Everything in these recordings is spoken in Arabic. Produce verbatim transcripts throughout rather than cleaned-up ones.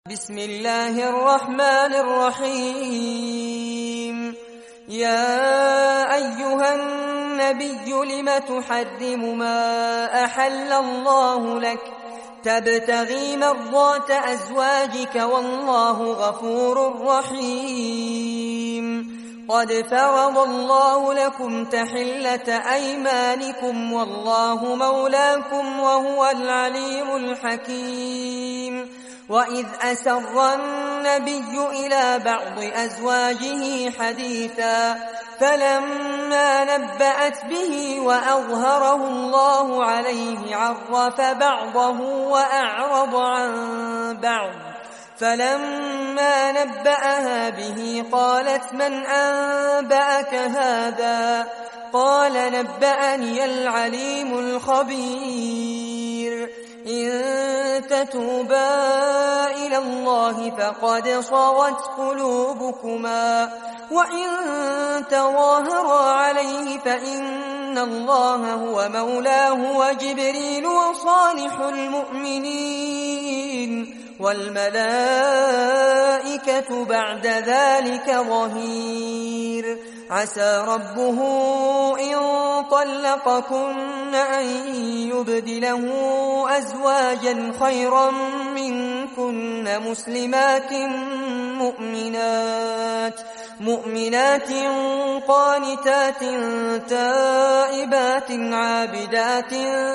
بسم الله الرحمن الرحيم. يا أيها النبي لم تحرم ما أحل الله لك تبتغي مرضات أزواجك والله غفور رحيم. قد فرض الله لكم تحلة أيمانكم والله مولاكم وهو العليم الحكيم. وإذ أسر النبي إلى بعض أزواجه حديثا فلما نبأت به وأظهره الله عليه عرف بعضه وأعرض عن بعض. فلما نبأها به قالت من أنبأك هذا؟ قال نبأني العليم الخبير. إن تتوبا إلى الله فقد صغت قلوبكما وإن تظاهرا عليه فإن الله هو مولاه وجبريل وصالح المؤمنين والملائكة بعد ذلك ظهير. عسى ربه إن طلقكن أن يبدله أزواجا خيرا منكن مسلمات مؤمنات مؤمنات قانتات تائبات عابدات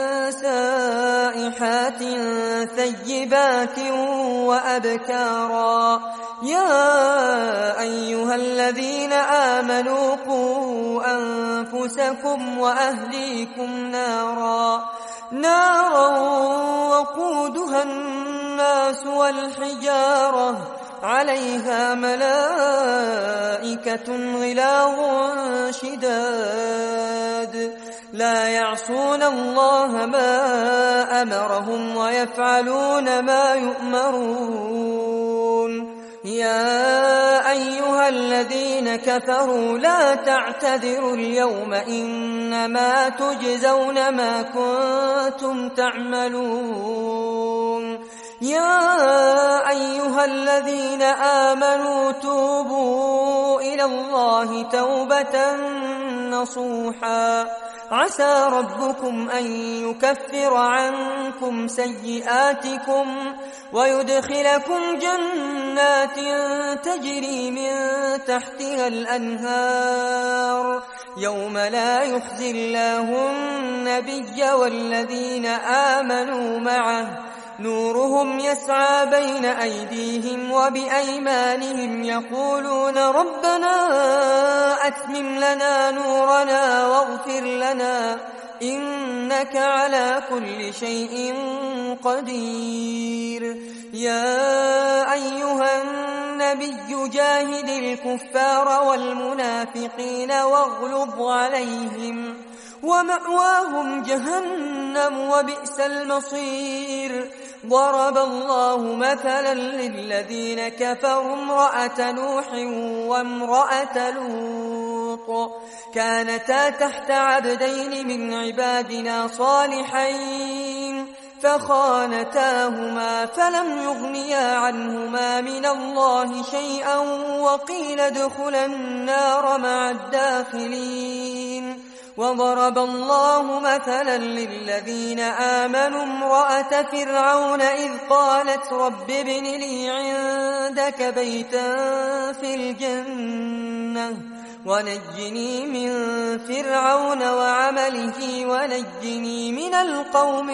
سائحات ثيبات وأبكارا. يا أيها الذين آمنوا قوا أنفسكم وأهليكم نارا نارا وقودها الناس والحجارة عليها ملائكة غلاظ شداد لا يعصون الله ما أمرهم ويفعلون ما يؤمرون. يا أيها الذين كفروا لا تعتذروا اليوم إنما تجزون ما كنتم تعملون. يا أيها الذين آمنوا توبوا إلى الله توبة نصوحا عسى ربكم أن يكفر عنكم سيئاتكم ويدخلكم جنات تجري من تحتها الأنهار يوم لا يخزي الله النبي والذين آمنوا معه نورهم يسعى بين أيديهم وبأيمانهم يقولون ربنا أتمم لنا نورنا واغفر لنا إنك على كل شيء قدير. يا أيها النبي جاهد الكفار والمنافقين واغلظ عليهم ومأواهم جهنم وبئس المصير. ضرب الله مثلا للذين كفروا امرأة نوح وامرأة لوط كانتا تحت عبدين من عبادنا صالحين فخانتاهما فلم يغنيا عنهما من الله شيئا وقيل ادخلا النار مع الداخلين. وضرب الله مثلا للذين آمنوا امرأة فرعون إذ قالت رب ابن لي عندك بيتا في الجنة ونجني من فرعون وعمله ونجني من القوم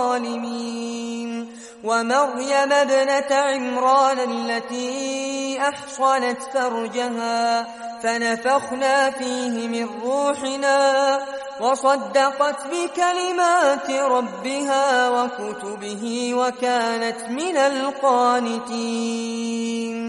الظالمين. ومريم ابنة عمران التي أحصنت فرجها فنفخنا فيه من روحنا وصدقت بكلمات ربها وكتبه وكانت من القانتين.